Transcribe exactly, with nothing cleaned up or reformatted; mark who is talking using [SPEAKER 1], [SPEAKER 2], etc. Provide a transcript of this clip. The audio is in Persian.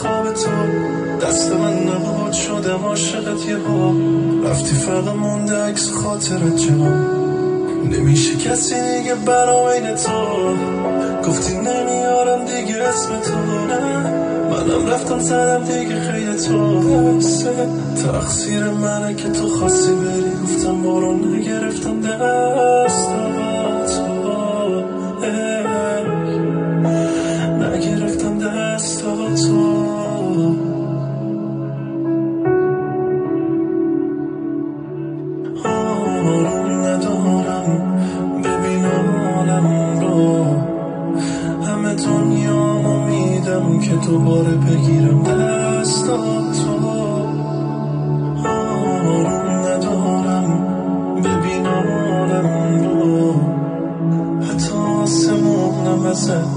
[SPEAKER 1] خواب تو، دست من نبود شدم عاشقت یه ها، رفتی فقط مونده عکس خاطرت جا، نمیشه کسی دیگه برام این تو، گفتی نمیارم دیگه اسم تو، نه منم رفتم زدم دیگه خیلی تو، دسته تقصیر منه که تو خواستی بری، گفتم برو نگرفتم دست تو، نگرفتم دست تو. آروم ندارم ببین عالم رو، همه دنیامو میدم که دوباره بگیرم دست تو. آروم ندارم ببین عالم رو، حتی آسمونم ازت